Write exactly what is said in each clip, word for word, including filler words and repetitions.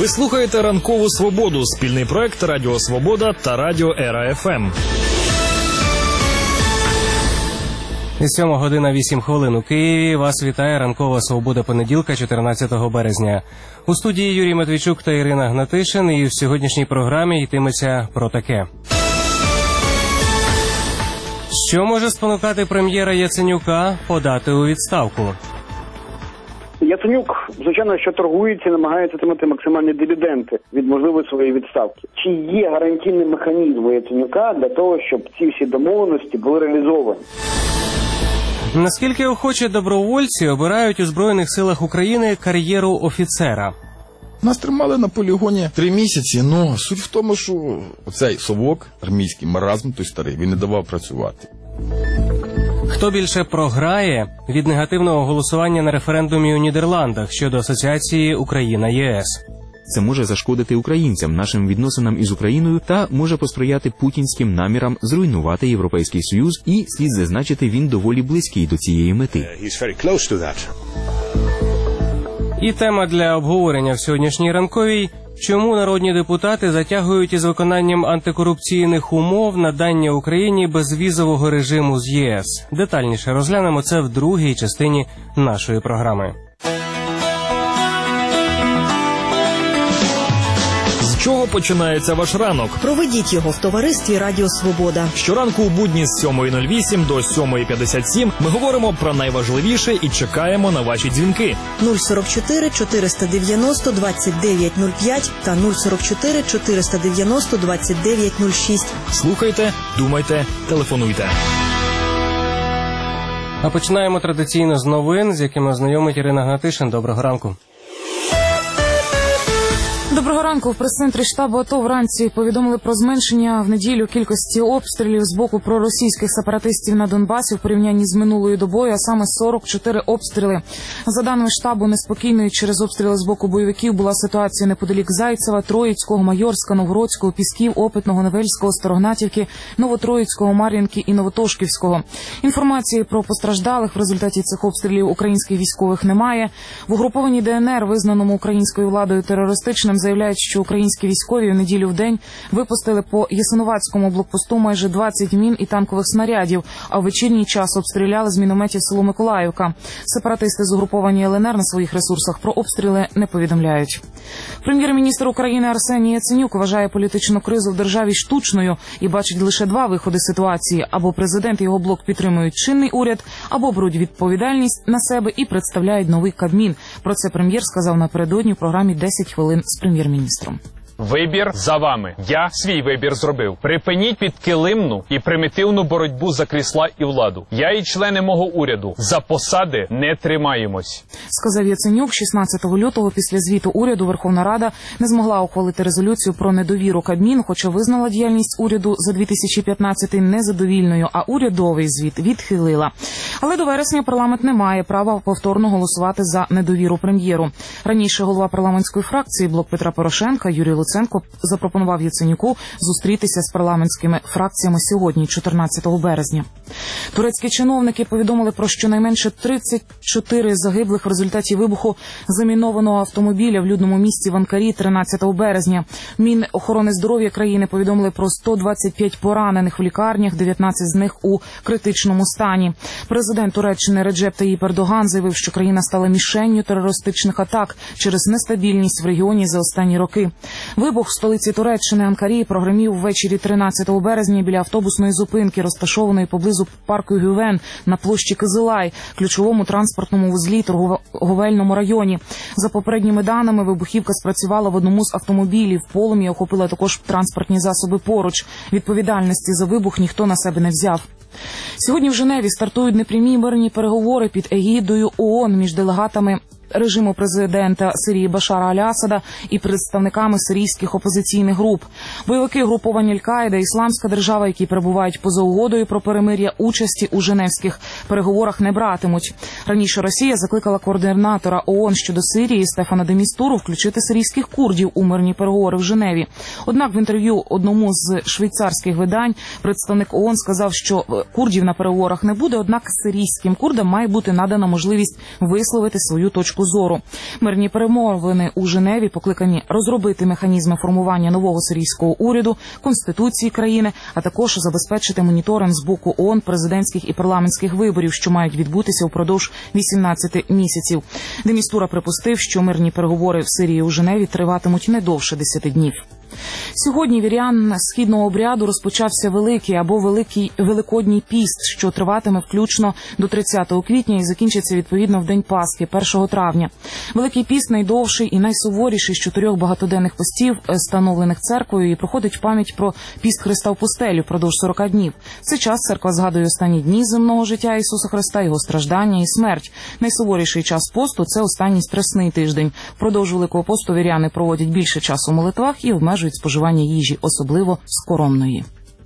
Ви слухаєте «Ранкову свободу» – спільний проект Радіо Свобода та Радіо Ера еф ем. Сьома година вісім хвилин у Києві. Вас вітає «Ранкова свобода» понеділка, чотирнадцятого березня. У студії Юрій Матвійчук та Ірина Гнатишин. І в сьогоднішній програмі йтиметься про таке. Що може спонукати прем'єра Яценюка подати у відставку? Яценюк, звичайно, що торгується, намагається отримати максимальні дивіденди від можливої своєї відставки. Чи є гарантійний механізм у Яценюка для того, щоб ці всі домовленості були реалізовані? Наскільки охочі добровольці обирають у Збройних силах України кар'єру офіцера? Нас тримали на полігоні три місяці, але суть в тому, що цей совок, армійський маразм, той старий, він не давав працювати. Хто більше програє від негативного голосування на референдумі у Нідерландах щодо асоціації Україна-ЄС? Це може зашкодити українцям, нашим відносинам із Україною та може посприяти путінським намірам зруйнувати Європейський Союз, і, слід зазначити, він доволі близький до цієї мети. І тема для обговорення в сьогоднішній ранковій – чому народні депутати затягують із виконанням антикорупційних умов надання Україні безвізового режиму з ЄС. Детальніше розглянемо це в другій частині нашої програми. З чого починається ваш ранок? Проведіть його в товаристві Радіо Свобода. Щоранку у будні з сьомої нуль вісім до сьомої п'ятдесят сім ми говоримо про найважливіше і чекаємо на ваші дзвінки. нуль сорок чотири чотириста дев'яносто двадцять дев'ять нуль п'ять та нуль сорок чотири чотириста дев'яносто двадцять дев'ять нуль шість. Слухайте, думайте, телефонуйте. А починаємо традиційно з новин, з якими ознайомить Ірина Гнатишин. Доброго ранку. Доброго ранку. В прес-центрі штабу АТО вранці повідомили про зменшення в неділю кількості обстрілів з боку проросійських сепаратистів на Донбасі в порівнянні з минулою добою, а саме сорок чотири обстріли. За даними штабу, неспокійною через обстріли з боку бойовиків була ситуація неподалік Зайцева, Троїцького, Майорська, Новгородського, Пісків, Опитного, Невельського, Старогнатівки, Новотроїцького, Мар'їнки і Новотошківського. Інформації про постраждалих в результаті цих обстрілів українських військових немає. В угрупованій ДНР, визнаному українською владою терористичним, заявляють, що українські військові в неділю в день випустили по Ясиновацькому блокпосту майже двадцять мін і танкових снарядів, а в вечірній час обстріляли з мінометів село Миколаївка. Сепаратисти з угруповані ЛНР на своїх ресурсах про обстріли не повідомляють. Прем'єр-міністр України Арсеній Яценюк вважає політичну кризу в державі штучною і бачить лише два виходи ситуації. Або президент і його блок підтримують чинний уряд, або беруть відповідальність на себе і представляють новий Кабмін. Про це прем'єр сказав напередодні в програмі «десять хвилин з прем'єр-міністром». Вибір за вами. Я свій вибір зробив. Припиніть підкилимну і примітивну боротьбу за крісла і владу. Я і члени мого уряду за посади не тримаємось. Сказав Яценюк. шістнадцятого лютого після звіту уряду Верховна Рада не змогла ухвалити резолюцію про недовіру Кабміну, хоча визнала діяльність уряду за дві тисячі п'ятнадцятий незадовільною, а урядовий звіт відхилила. Але до вересня парламент не має права повторно голосувати за недовіру прем'єру. Раніше голова парламентської фракції «Блок Петра Порошенка» Юрій Луценко запропонував Яценюку зустрітися з парламентськими фракціями сьогодні, чотирнадцятого березня. Турецькі чиновники повідомили про щонайменше тридцять чотири загиблих в результаті вибуху замінованого автомобіля в людному місті в Анкарі тринадцятого березня. Мінохорони здоров'я країни повідомили про сто двадцять п'ять поранених в лікарнях, дев'ятнадцять з них у критичному стані. Президент Туреччини Реджеп Таїп Ердоган заявив, що країна стала мішенню терористичних атак через нестабільність в регіоні за останні роки. Вибух в столиці Туреччини Анкарі прогремів ввечері тринадцятого березня біля автобусної зупинки, розташованої поблизу парку Гювен на площі Кизилай, ключовому транспортному вузлі торговельному районі. За попередніми даними, вибухівка спрацювала в одному з автомобілів. Полум'я охопила також транспортні засоби поруч. Відповідальності за вибух ніхто на себе не взяв. Сьогодні в Женеві стартують непрямі мирні переговори під егідою ООН між делегатами режиму президента Сирії Башара Аль-Асада і представниками сирійських опозиційних груп. Бойовики груповань Аль-Каїда, Ісламська держава, які перебувають поза угодою про перемир'я, участі у женевських переговорах не братимуть. Раніше Росія закликала координатора ООН щодо Сирії Стефана де Містуру включити сирійських курдів у мирні переговори в Женеві. Однак в інтерв'ю одному з швейцарських видань представник ООН сказав, що курдів на переговорах не буде, однак сирійським курдам має бути надана можливість висловити свою точку точку зору. Мирні перемовини у Женеві покликані розробити механізми формування нового сирійського уряду, конституції країни, а також забезпечити моніторинг з боку ООН президентських і парламентських виборів, що мають відбутися впродовж вісімнадцяти місяців. Де Містура припустив, що мирні переговори в Сирії у Женеві триватимуть не довше десяти днів. Сьогодні вірян східного обряду розпочався великий або великий великодній піст, що триватиме включно до тридцятого квітня і закінчиться відповідно в день Пасхи, першого травня. Великий піст найдовший і найсуворіший з чотирьох багатоденних постів, встановлених церквою, і проходить в пам'ять про піст Христа в пустелю впродовж сорока днів. В цей час церква згадує останні дні земного життя Ісуса Христа, його страждання і смерть. Найсуворіший час посту – це останній стресний тиждень. Впродовж Великого посту віряни проводять більше часу в молитвах і обмежують споживання їжі, особливо скоромної.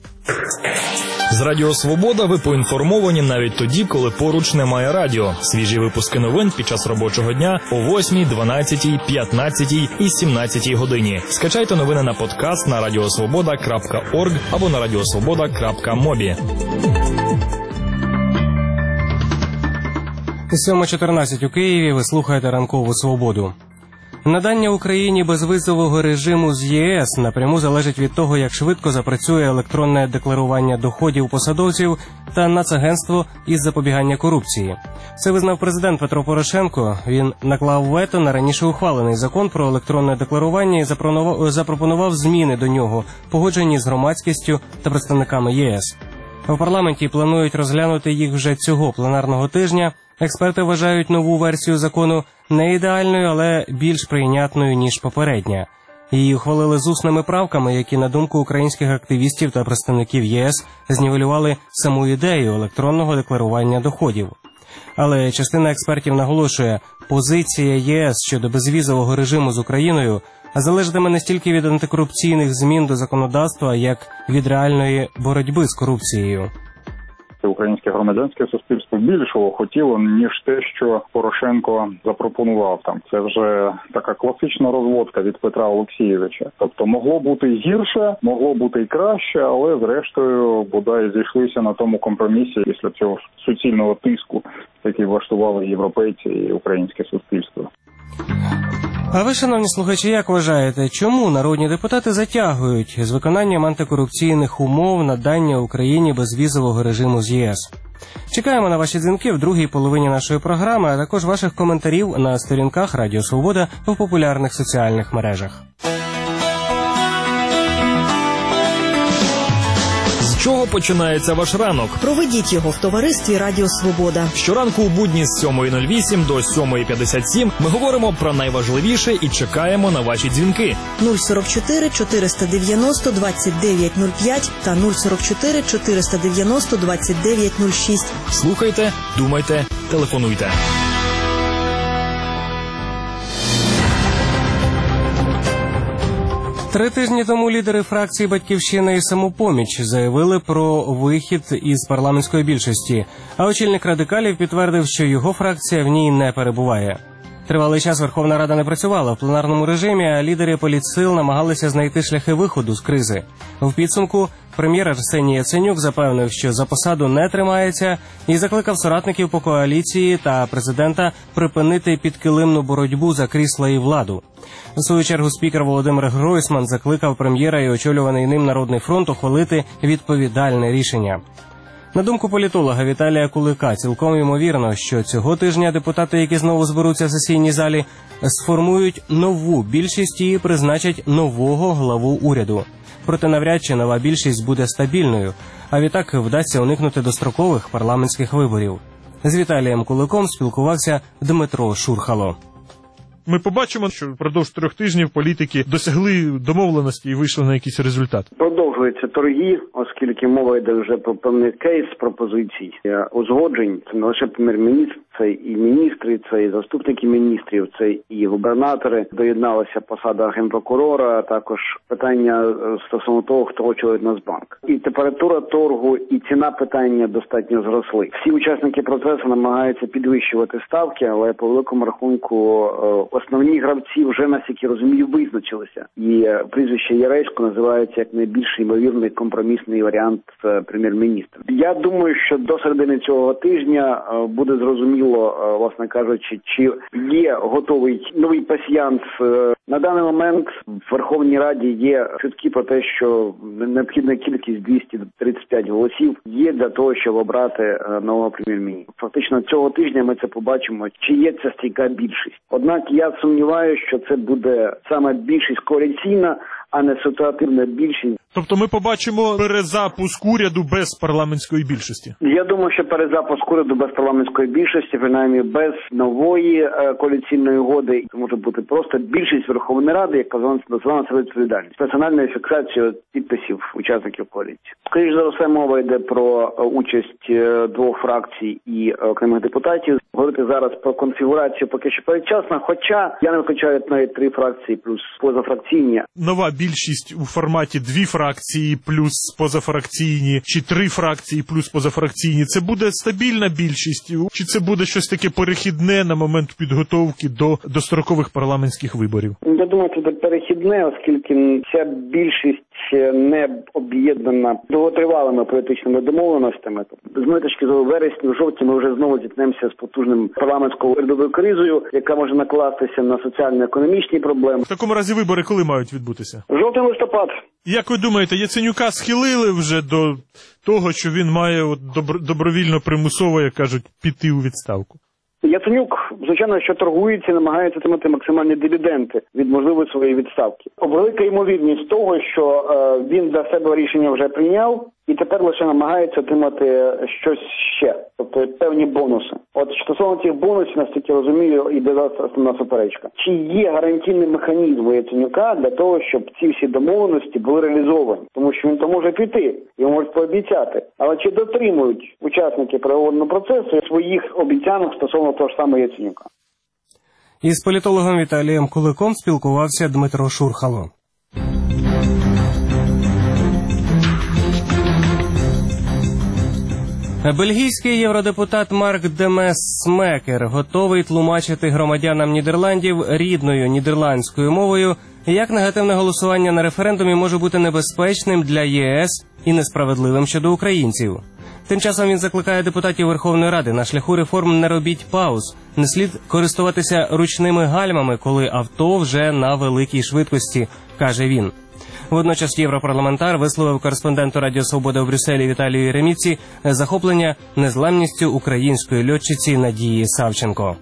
З Радіо Свобода ви поінформовані навіть тоді, коли поруч немає радіо. Свіжі випуски новин під час робочого дня о восьмій, дванадцятій, п'ятнадцятій і сімнадцятій годині. Скачайте новини на подкаст на радіосвобода крапка орг або на радіосвобода крапка мобі. сьома чотирнадцять у Києві. Ви слухаєте «Ранкову свободу». Надання Україні безвізового режиму з ЄС напряму залежить від того, як швидко запрацює електронне декларування доходів посадовців та Нацагентство із запобігання корупції. Це визнав президент Петро Порошенко. Він наклав вето на раніше ухвалений закон про електронне декларування і запропонував зміни до нього, погоджені з громадськістю та представниками ЄС. В парламенті планують розглянути їх вже цього пленарного тижня. Експерти вважають нову версію закону не ідеальною, але більш прийнятною, ніж попередня. Її ухвалили з усними правками, які, на думку українських активістів та представників ЄС, знівелювали саму ідею електронного декларування доходів. Але частина експертів наголошує, позиція ЄС щодо безвізового режиму з Україною залежатиме не стільки від антикорупційних змін до законодавства, як від реальної боротьби з корупцією. Українське громадянське суспільство більшого хотіло, ніж те, що Порошенко запропонував там. Це вже така класична розводка від Петра Олексійовича. Тобто могло бути і гірше, могло бути і краще, але зрештою бодай зійшлися на тому компромісі після цього суцільного тиску, який влаштували європейці і українське суспільство. А ви, шановні слухачі, як вважаєте, чому народні депутати затягують з виконанням антикорупційних умов надання Україні безвізового режиму з ЄС? Чекаємо на ваші дзвінки в другій половині нашої програми, а також ваших коментарів на сторінках Радіо Свобода в популярних соціальних мережах. З чого починається ваш ранок? Проведіть його в товаристві Радіо Свобода. Щоранку у будні з сьомої нуль вісім до сьомої п'ятдесят сім ми говоримо про найважливіше і чекаємо на ваші дзвінки. нуль сорок чотири чотириста дев'яносто двадцять дев'ять нуль п'ять та нуль сорок чотири чотириста дев'яносто двадцять дев'ять нуль шість. Слухайте, думайте, телефонуйте. Три тижні тому лідери фракції «Батьківщина» і «Самопоміч» заявили про вихід із парламентської більшості, а очільник радикалів підтвердив, що його фракція в ній не перебуває. Тривалий час Верховна Рада не працювала в пленарному режимі, а лідери політсил намагалися знайти шляхи виходу з кризи. В підсумку прем'єр Арсеній Яценюк запевнив, що за посаду не тримається, і закликав соратників по коаліції та президента припинити підкилимну боротьбу за крісла і владу. У свою чергу спікер Володимир Гройсман закликав прем'єра і очолюваний ним Народний фронт ухвалити відповідальне рішення. На думку політолога Віталія Кулика, цілком ймовірно, що цього тижня депутати, які знову зберуться в сесійній залі, сформують нову більшість і призначать нового главу уряду. Проте навряд чи нова більшість буде стабільною, а відтак вдасться уникнути дострокових парламентських виборів. З Віталієм Куликом спілкувався Дмитро Шурхало. Ми побачимо, що впродовж трьох тижнів політики досягли домовленості і вийшли на якийсь результат. Продовжуються торги, оскільки мова йде вже про певний кейс пропозицій, узгоджень. Це не лише прем'єр-міністр, це і міністри, це і заступники міністрів, це і губернатори. Доєдналася посада генпрокурора, а також питання стосовно того, хто очолює Нацбанк. І температура торгу, і ціна питання достатньо зросли. Всі учасники процесу намагаються підвищувати ставки, але по великому рахунку основні гравці вже, наскільки розумію, визначилися. І прізвище Яресько називається як найбільший ймовірний компромісний варіант прем'єр-міністра. Я думаю, що до середини цього тижня буде зрозуміло, власне кажучи, чи є готовий новий пасьянс. На даний момент в Верховній Раді є чутки про те, що необхідна кількість двісті тридцять п'ять голосів є для того, щоб обрати нового прем'єр-міністра. Фактично цього тижня ми це побачимо, чи є ця стійка більшість. Однак я сумніваюся, що це буде саме більшість коаліційна, а не ситуативна більшість. Тобто ми побачимо перезапуск уряду без парламентської більшості? Я думаю, що перезапуск уряду без парламентської більшості, принаймні без нової е, коаліційної угоди, може бути просто більшість Верховної Ради, яка названа себе відповідальність, персональною фіксацією підписів учасників коаліції. Скоріше за все, мова йде про участь е, двох фракцій і окремих депутатів. Говорити зараз про конфігурацію поки що передчасно, хоча я не виключаю навіть три фракції плюс позафракційні. Нова більшість у форматі дві фракції плюс позафракційні, чи три фракції плюс позафракційні, це буде стабільна більшість, чи це буде щось таке перехідне на момент підготовки до дострокових парламентських виборів? Я думаю, це перехідне, оскільки ця більшість не об'єднана довготривалими політичними домовленостями. З моєї точки зору, в вересні, в жовтні ми вже знову зіткнемося з потужним парламентською урядовою кризою, яка може накластися на соціально-економічні проблеми. В такому разі вибори коли мають відбутися? Жовтий-листопад. Як ви думаєте, Яценюка схилили вже до того, що він має от добро- добровільно примусово, як кажуть, піти у відставку? Яценюк, звичайно, що торгується, намагається отримати максимальні дивіденди від можливої своєї відставки. Велика ймовірність того, що е, він для себе рішення вже прийняв, і тепер лише намагається отримати щось ще, тобто певні бонуси. От стосовно цих бонусів, наскільки розумію, іде зараз основна суперечка. Чи є гарантійний механізм у Яценюка для того, щоб ці всі домовленості були реалізовані? Тому що він то може піти, його можуть пообіцяти. Але чи дотримують учасники переговорного процесу своїх обіцянок стосовно того ж самого Яценюка? Із політологом Віталієм Куликом спілкувався Дмитро Шурхало. Бельгійський євродепутат Марк Демес-Смекер готовий тлумачити громадянам Нідерландів рідною нідерландською мовою, як негативне голосування на референдумі може бути небезпечним для ЄС і несправедливим щодо українців. Тим часом він закликає депутатів Верховної Ради: на шляху реформ не робіть пауз, не слід користуватися ручними гальмами, коли авто вже на великій швидкості, каже він. Водночас європарламентар висловив кореспонденту Радіо Свобода в Брюсселі Віталію Єреміці захоплення незламністю української льотчиці Надії Савченко.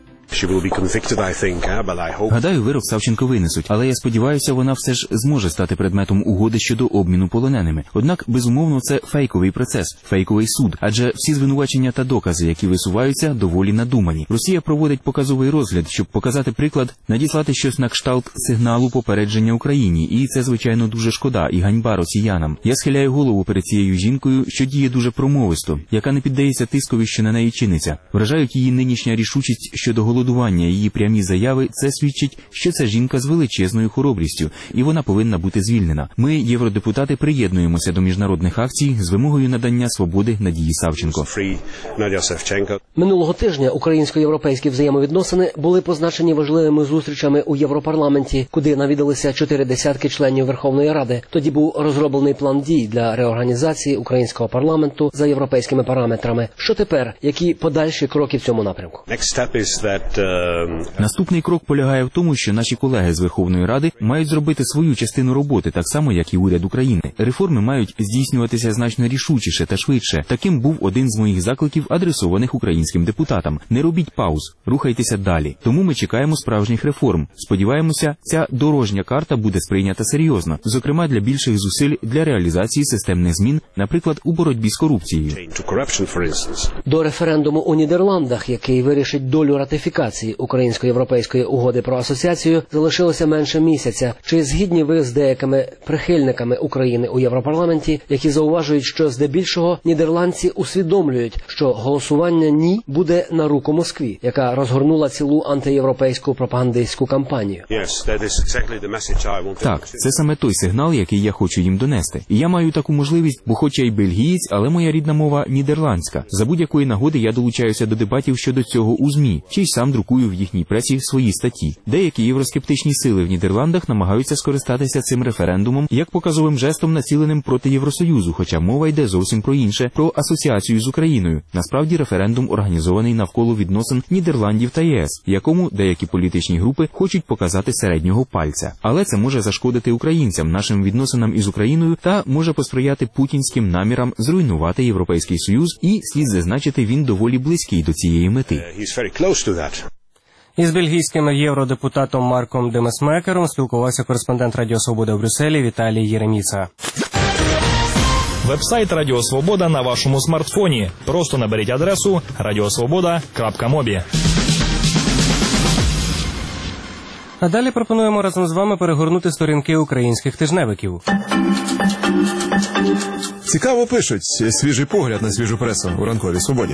Гадаю, вирок Савченко винесуть, але я сподіваюся, вона все ж зможе стати предметом угоди щодо обміну полоненими. Однак, безумовно, це фейковий процес, фейковий суд, адже всі звинувачення та докази, які висуваються, доволі надумані. Росія проводить показовий розгляд, щоб показати приклад, надіслати щось на кшталт сигналу попередження Україні, і це, звичайно, дуже шкода і ганьба росіянам. Я схиляю голову перед цією жінкою, що діє дуже промовисто, яка не піддається тискові, що на неї чиниться. Вражають її нинішня рішучість щодо голодування. Її прямі заяви – це свідчить, що це жінка з величезною хоробрістю, і вона повинна бути звільнена. Ми, євродепутати, приєднуємося до міжнародних акцій з вимогою надання свободи Надії Савченко. Минулого тижня українсько-європейські взаємовідносини були позначені важливими зустрічами у Європарламенті, куди навідалися чотири десятки членів Верховної Ради. Тоді був розроблений план дій для реорганізації українського парламенту за європейськими параметрами. Що тепер? Які подальші кроки в цьому напрямку? Наступний крок полягає в тому, що наші колеги з Верховної Ради мають зробити свою частину роботи, так само, як і уряд України. Реформи мають здійснюватися значно рішучіше та швидше. Таким був один з моїх закликів, адресованих українським депутатам. Не робіть пауз, рухайтеся далі. Тому ми чекаємо справжніх реформ. Сподіваємося, ця дорожня карта буде сприйнята серйозно, зокрема для більших зусиль для реалізації системних змін, наприклад, у боротьбі з корупцією. До референдуму у Нідерландах, який вирішить долю ратифікації українсько-європейської угоди про асоціацію, залишилося менше місяця. Чи згідні ви з деякими прихильниками України у Європарламенті, які зауважують, що здебільшого нідерландці усвідомлюють, що голосування «ні» буде на руку Москві, яка розгорнула цілу антиєвропейську пропагандистську кампанію? Так, це саме той сигнал, який я хочу їм донести. І я маю таку можливість, бо хоч я й бельгієць, але моя рідна мова нідерландська. За будь-якої нагоди я долучаюся до дебатів щодо цього у ЗМІ, чи й сам сам друкую в їхній пресі свої статті. Деякі євроскептичні сили в Нідерландах намагаються скористатися цим референдумом як показовим жестом, націленим проти Євросоюзу, хоча мова йде зовсім про інше, про асоціацію з Україною. Насправді референдум організований навколо відносин Нідерландів та ЄС, якому деякі політичні групи хочуть показати середнього пальця. Але це може зашкодити українцям, нашим відносинам із Україною та може посприяти путінським намірам зруйнувати Європейський Союз, і, слід зазначити, він доволі близький до цієї мети. Із бельгійським євродепутатом Марком Демесмекером спілкувався кореспондент Радіо Свобода в Брюсселі Віталій Єреміца. Вебсайт Радіо Свобода на вашому смартфоні. Просто наберіть адресу радіосвобода крапка мобі. А далі пропонуємо разом з вами перегорнути сторінки українських тижневиків. Цікаво пишуть. Свіжий погляд на свіжу пресу у ранковій свободі.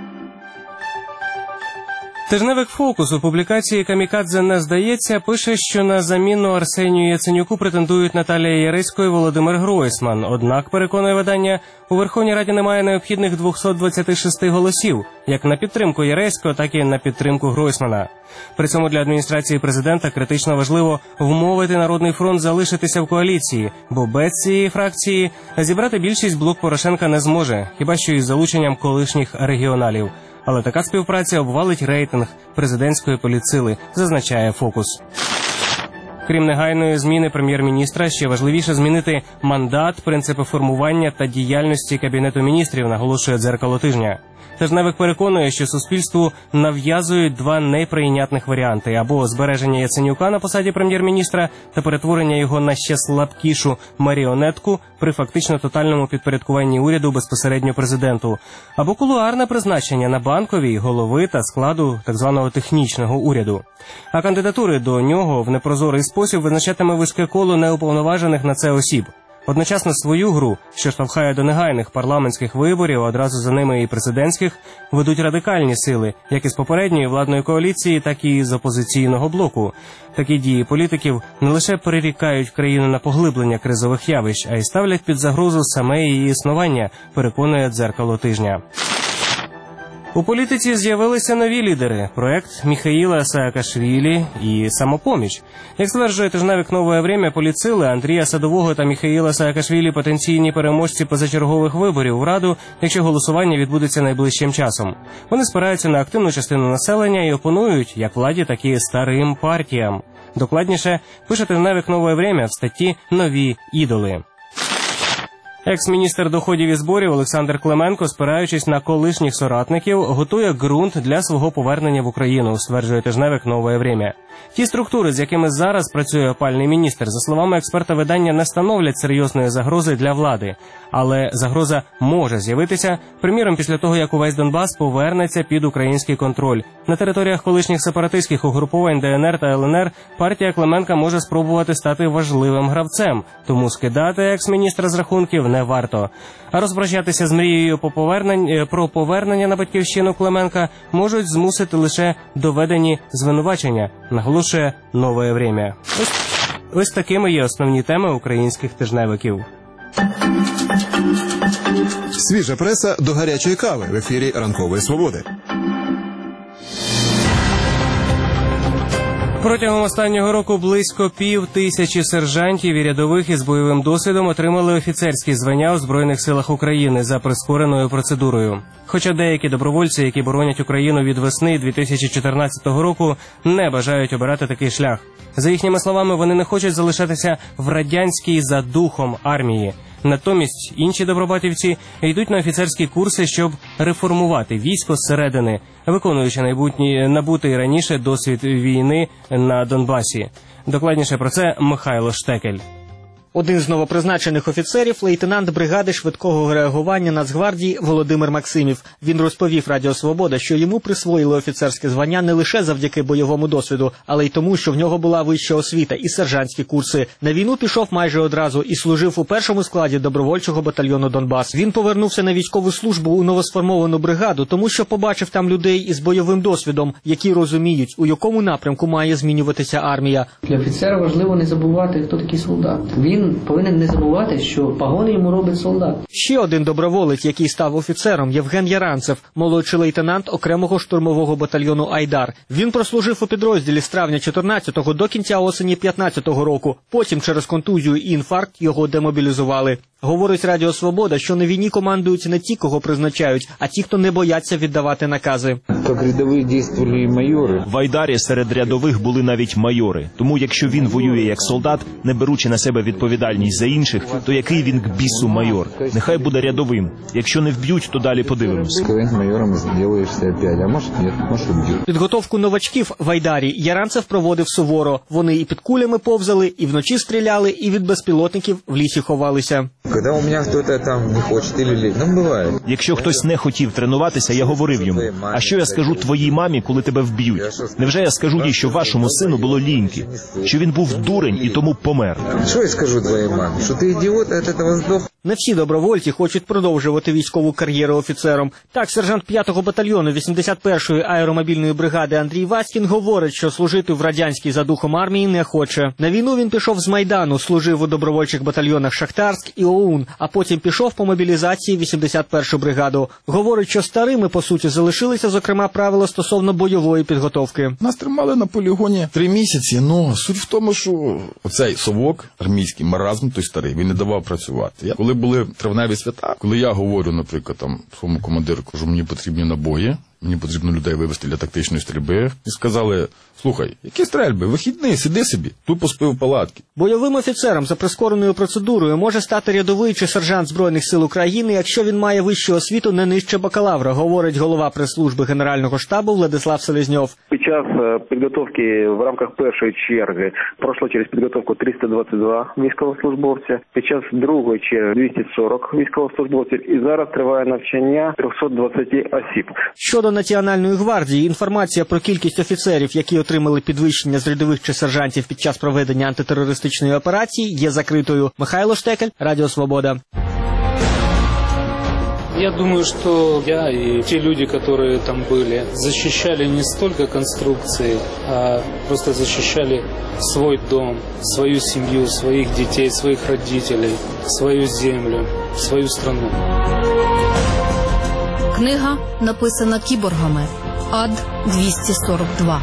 Тижневик «Фокус» у публікації «Камікадзе не здається» пише, що на заміну Арсенію Яценюку претендують Наталія Яресько і Володимир Гройсман. Однак, переконує видання, у Верховній Раді немає необхідних двохсот двадцяти шести голосів, як на підтримку Яресько, так і на підтримку Гройсмана. При цьому для адміністрації президента критично важливо вмовити Народний фронт залишитися в коаліції, бо без цієї фракції зібрати більшість блок Порошенка не зможе, хіба що із залученням колишніх регіоналів. Але така співпраця обвалить рейтинг президентської політсили, зазначає «Фокус». Крім негайної зміни прем'єр-міністра, ще важливіше змінити мандат, принципи формування та діяльності Кабінету міністрів, наголошує «Дзеркало тижня». Тижневик переконує, що суспільству нав'язують два неприйнятних варіанти – або збереження Яценюка на посаді прем'єр-міністра та перетворення його на ще слабкішу маріонетку при фактично тотальному підпорядкуванні уряду безпосередньо президенту, або кулуарне призначення на Банковій, голови та складу так званого технічного уряду. А кандидатури до нього в непрозорий спосіб визначатиме вузьке коло неуповноважених на це осіб. Одночасно свою гру, що штовхає до негайних парламентських виборів, а одразу за ними і президентських, ведуть радикальні сили, як із попередньої владної коаліції, так і з опозиційного блоку. Такі дії політиків не лише перерікають країну на поглиблення кризових явищ, а й ставлять під загрозу саме її існування, переконує «Дзеркало тижня». У політиці з'явилися нові лідери – проект Міхаїла Саакашвілі і «Самопоміч». Як стверджує тижневик «Нове время», політсили Андрія Садового та Міхаїла Саакашвілі – потенційні переможці позачергових виборів у Раду, якщо голосування відбудеться найближчим часом. Вони спираються на активну частину населення і опонують як владі, так і старим партіям. Докладніше пише тижневик «Нове время» в статті «Нові ідоли». Екс-міністр доходів і зборів Олександр Клименко, спираючись на колишніх соратників, готує ґрунт для свого повернення в Україну, стверджує тижневик «Нове время». Ті структури, з якими зараз працює опальний міністр, за словами експерта видання, не становлять серйозної загрози для влади. Але загроза може з'явитися, приміром, після того, як увесь Донбас повернеться під український контроль. На територіях колишніх сепаратистських угрупувань Де Ен Ер та Ел Ен Ер партія Клименка може спробувати стати важливим гравцем, тому скидати екс-міністра з рахунків не варто. А розпрощатися з мрією по повернень... про повернення на батьківщину Клименка можуть змусити лише доведені звинувачення, наголошує «Нове время». Ось, ось такими є основні теми українських тижневиків. Свіжа преса до гарячої кави в ефірі «Ранкової свободи». Протягом останнього року близько пів тисячі сержантів і рядових із бойовим досвідом отримали офіцерські звання у Збройних силах України за прискореною процедурою. Хоча деякі добровольці, які боронять Україну від весни дві тисячі чотирнадцятого року, не бажають обирати такий шлях. За їхніми словами, вони не хочуть залишатися в радянській за духом армії. Натомість інші добробатівці йдуть на офіцерські курси, щоб реформувати військо зсередини, виконуючи найбутній, набутий раніше досвід війни на Донбасі. Докладніше про це Михайло Штекель. Один з новопризначених офіцерів – лейтенант бригади швидкого реагування Нацгвардії Володимир Максимів. Він розповів Радіо Свобода, що йому присвоїли офіцерське звання не лише завдяки бойовому досвіду, але й тому, що в нього була вища освіта і сержантські курси. На війну пішов майже одразу і служив у першому складі добровольчого батальйону «Донбас». Він повернувся на військову службу у новосформовану бригаду, тому що побачив там людей із бойовим досвідом, які розуміють, у якому напрямку має змінюватися армія. Для офіцера важливо не забувати, хто такий солдат. Він він повинен не забувати, що погони йому робить солдат. Ще один доброволець, який став офіцером, Євген Яранцев, молодший лейтенант окремого штурмового батальйону «Айдар». Він прослужив у підрозділі з травня чотирнадцятого до кінця осені п'ятнадцятого року. Потім через контузію і інфаркт його демобілізували. Говорить Радіо Свобода, що на війні командують не ті, кого призначають, а ті, хто не бояться віддавати накази. В «Айдарі» серед рядових були навіть майори. Тому якщо він воює як солдат, не беручи на себе відповідальність за інших, то який він к бісу майор? Нехай буде рядовим. Якщо не вб'ють, то далі подивимось. Підготовку новачків в «Айдарі» Яранцев проводив суворо. Вони і під кулями повзали, і вночі стріляли, і від безпілотників в лісі ховалися. Якщо хтось не хотів тренуватися, я говорив йому: а що я скажу твоїй мамі, коли тебе вб'ють? Невже я скажу їй, що вашому сину було ліньки? Що він був дурень і тому помер? Що я скажу твоїй мамі? Що ти ідіот, а від цього здох? Не всі добровольці хочуть продовжувати військову кар'єру офіцером. Так, сержант п'ятого батальйону вісімдесят першої аеромобільної бригади Андрій Васькін говорить, що служити в радянській за духом армії не хоче. На війну він пішов з Майдану, служив у добровольчих батальйонах «Шахтарськ» і «ОУН», а потім пішов по мобілізації в вісімдесят першу бригаду. Говорить, що старими, по суті, залишилися, зокрема, правила стосовно бойової підготовки. Нас тримали на полігоні три місяці, але суть в тому, що оцей совок, армійський маразм, той старий, він не давав працювати. Я, коли були травневі свята, коли я говорю, наприклад, там, своєму командиру, кажу, мені потрібні набої, мені потрібно людей вивезти для тактичної стрільби. І сказали: слухай, які стрельби, вихідний, сиди собі, тут поспи в палатки. Бойовим офіцером за прискореною процедурою може стати рядовий чи сержант Збройних сил України, якщо він має вищу освіту не нижче бакалавра, говорить голова прес-служби Генерального штабу Владислав Селезньов. Під час підготовки в рамках першої черги пройшло через підготовку триста двадцять два військовослужбовця, під час другої черги двісті сорок військовослужбовців, і зараз триває навчання триста двадцять осіб. Щодо Національної гвардії, інформація про кількість офіцерів, які отримали підвищення з рядових чи сержантів під час проведення антитерористичної операції, є закритою. Михайло Штекель, Радіо Свобода. Я думаю, что я и те люди, которые там были, защищали не столько конструкции, а просто защищали свой дом, свою семью, своих детей, своих родителей, свою землю, свою страну. Книга написана кіборгами. Ад двісті сорок два.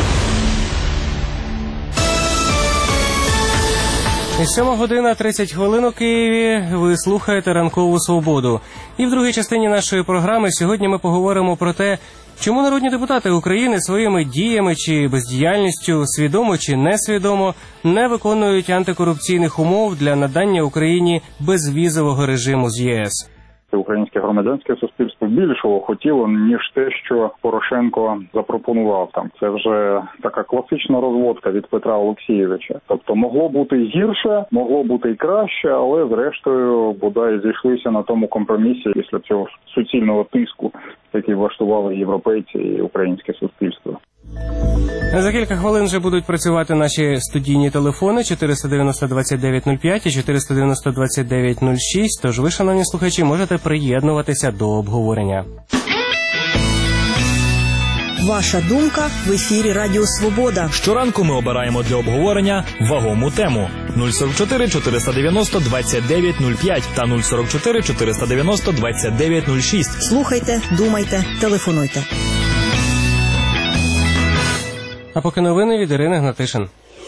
сьома година тридцять хвилин у Києві. Ви слухаєте «Ранкову свободу». І в другій частині нашої програми сьогодні ми поговоримо про те, чому народні депутати України своїми діями чи бездіяльністю, свідомо чи несвідомо, не виконують антикорупційних умов для надання Україні безвізового режиму з ЄС. Українське громадянське суспільство більшого хотіло, ніж те, що Порошенко запропонував там. Це вже така класична розводка від Петра Олексійовича. Тобто могло бути і гірше, могло бути і краще, але зрештою бодай зійшлися на тому компромісі після цього суцільного тиску, який влаштували європейці і українське суспільство. За кілька хвилин вже будуть працювати наші студійні телефони чотириста дев'яносто двадцять дев'ять нуль п'ять і чотириста дев'яносто двадцять дев'ять нуль шість, тож ви, шановні слухачі, можете приєднуватися до обговорення. Ваша думка в ефірі Радіо Свобода. Щоранку ми обираємо для обговорення вагому тему. нуль сорок чотири чотириста дев'яносто двадцять дев'ять нуль п'ять та нуль сорок чотири чотириста дев'яносто двадцять дев'ять нуль шість. Слухайте, думайте, телефонуйте. А поки новини від Ірини Гнатишин.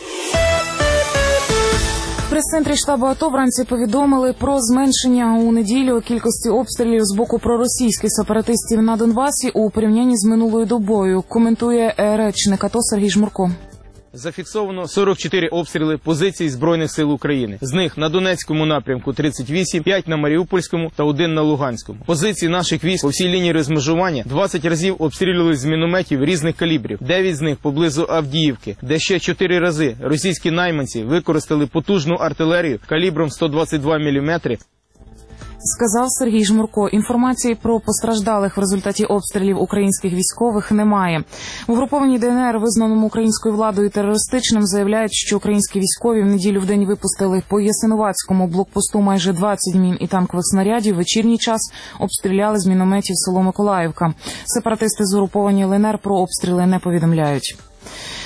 В прес-центрі штабу АТО вранці повідомили про зменшення у неділю кількості обстрілів з боку проросійських сепаратистів на Донбасі у порівнянні з минулою добою, коментує речник АТО Сергій Жмурко. Зафіксовано сорок чотири обстріли позицій Збройних сил України. З них на Донецькому напрямку тридцять вісім, п'ять на Маріупольському та один на Луганському. Позиції наших військ по всій лінії розмежування двадцять разів обстрілювали з мінометів різних калібрів, дев'ять з них поблизу Авдіївки, де ще чотири рази російські найманці використали потужну артилерію калібром сто двадцять два міліметри. Сказав Сергій Жмурко. Інформації про постраждалих в результаті обстрілів українських військових немає. В угрупованій ДНР, визнаному українською владою терористичним, заявляють, що українські військові в неділю в день випустили по Ясинуватському блокпосту майже двадцять мін і танкових снарядів. Вечірній час обстріляли з мінометів село Миколаївка. Сепаратисти з угрупованої ЛНР про обстріли не повідомляють.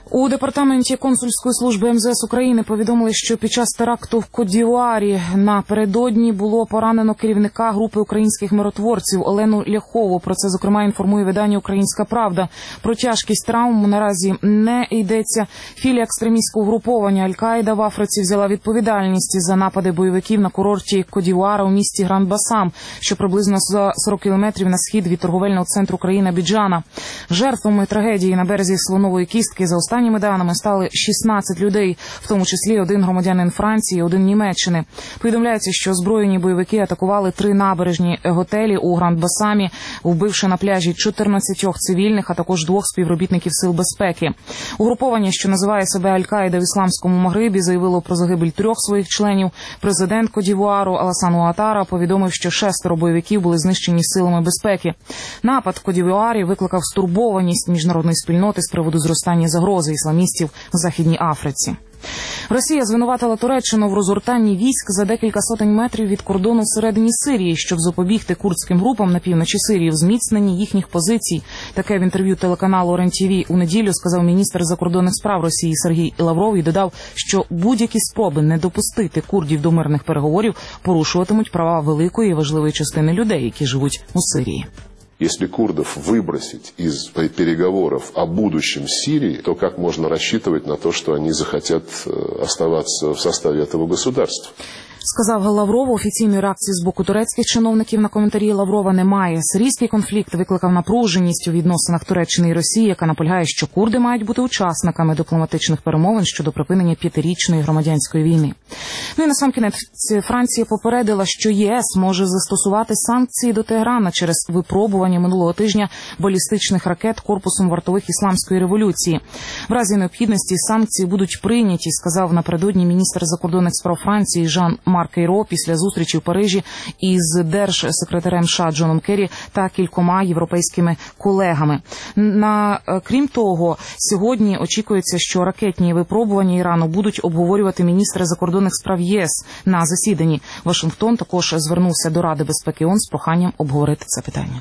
У департаменті консульської служби ем зе ес України повідомили, що під час теракту в Кот-д'Івуарі напередодні було поранено керівника групи українських миротворців Олену Ляхову. Про це, зокрема, інформує видання «Українська правда». Про тяжкість травм наразі не йдеться. Філія екстремістського угруповання Аль-Каїда в Африці взяла відповідальність за напади бойовиків на курорті Кот-д'Івуара у місті Гранд-Басам, що приблизно за сорок кілометрів на схід від торговельного центру країни Абіджана. Жертвами трагедії на березі Слонової кістки за останніми даними стали шістнадцять людей, в тому числі один громадянин Франції, один Німеччини. Повідомляється, що озброєні бойовики атакували три набережні готелі у Гранд-Басамі, вбивши на пляжі чотирнадцятьох цивільних, а також двох співробітників сил безпеки. Угруповання, що називає себе Аль-Каїда в Ісламському Магрибі, заявило про загибель трьох своїх членів. Президент Кот-д'Івуару Аласан Уатара повідомив, що шестеро бойовиків були знищені силами безпеки. Напад в Кот-д'Івуарі викликав стурбованість міжнародної спільноти з приводу зростання загрози ісламістів в Західній Африці. Росія звинуватила Туреччину в розгортанні військ за декілька сотень метрів від кордону всередині Сирії, щоб запобігти курдським групам на півночі Сирії в зміцненні їхніх позицій. Таке в інтерв'ю телеканалу Р Ен Ті Ві у неділю сказав міністр закордонних справ Росії Сергій Лавров і додав, що будь-які спроби не допустити курдів до мирних переговорів порушуватимуть права великої і важливої частини людей, які живуть у Сирії. Если курдов выбросить из переговоров о будущем Сирии, то как можно рассчитывать на то, что они захотят оставаться в составе этого государства? Сказав Лавров. Офіційної реакції з боку турецьких чиновників на коментарі Лаврова немає. Сирійський конфлікт викликав напруженість у відносинах Туреччини і Росії, яка наполягає, що курди мають бути учасниками дипломатичних перемовин щодо припинення п'ятирічної громадянської війни. Ну і насамкінець Франція попередила, що Є Ес може застосувати санкції до Тегерана через випробування минулого тижня балістичних ракет корпусом вартових ісламської революції. В разі необхідності санкції будуть прийняті, сказав напередодні міністр закордонних справ Франції Жан Марк Ейро після зустрічі в Парижі із держсекретарем США Джоном Керрі та кількома європейськими колегами. На, крім того, сьогодні очікується, що ракетні випробування Ірану будуть обговорювати міністри закордонних справ Є Ес на засіданні. Вашингтон також звернувся до Ради безпеки ООН з проханням обговорити це питання.